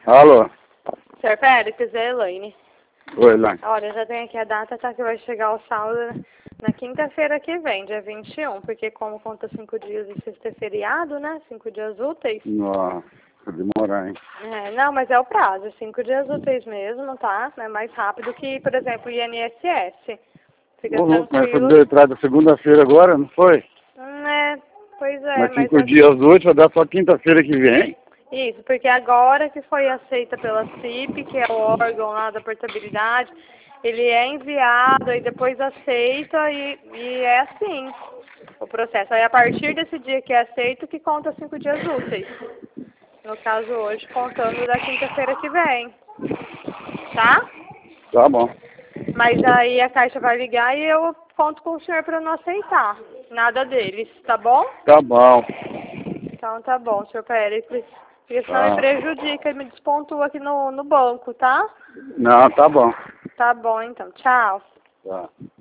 Alô? Senhor Pérez, é Elaine. Oi, Elaine. Olha, já tem aqui a data, tá? Que vai chegar o saldo na quinta-feira que vem, dia 21, porque como conta 5 dias e sexta é feriado, né? 5 dias úteis. Nossa, vai demorar, hein? Não, mas é o prazo, 5 dias úteis mesmo, tá? É mais rápido que, por exemplo, o INSS. Fica Mas foi tranquilo. deu entrada segunda-feira agora, não foi? Pois é, Mas mas 5 dias úteis vai dar só quinta-feira que vem. isso, porque agora que foi aceita pela CIP, que é o órgão lá da portabilidade, ele é enviado e depois aceita e é assim o processo. Aí a partir desse dia que é aceito que conta 5 dias úteis. No caso hoje, contando da quinta-feira que vem. Tá? Tá bom. Mas aí a Caixa vai ligar e eu conto com o senhor para não aceitar nada deles, tá bom? Tá bom. Então tá bom, senhor Péricles. Porque senão me Tá. prejudica, me despontua aqui no banco, tá? Não, tá bom. Tá bom, então. Tchau. Tá.